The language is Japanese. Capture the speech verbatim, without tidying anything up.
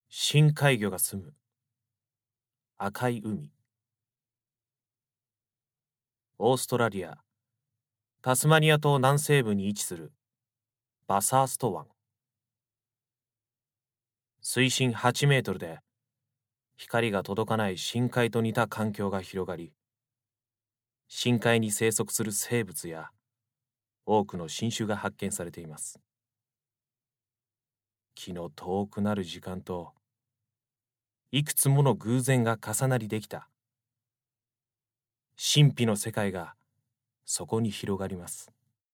深海魚が住む赤い海。オーストラリア、タスマニア島南西部に位置するバサースト湾。水深はちメートルで光が届かない深海と似た環境が広がり、深海に生息する生物や多くの新種が発見されています。気の遠くなる時間といくつもの偶然が重なりできた神秘の世界がそこに広がります。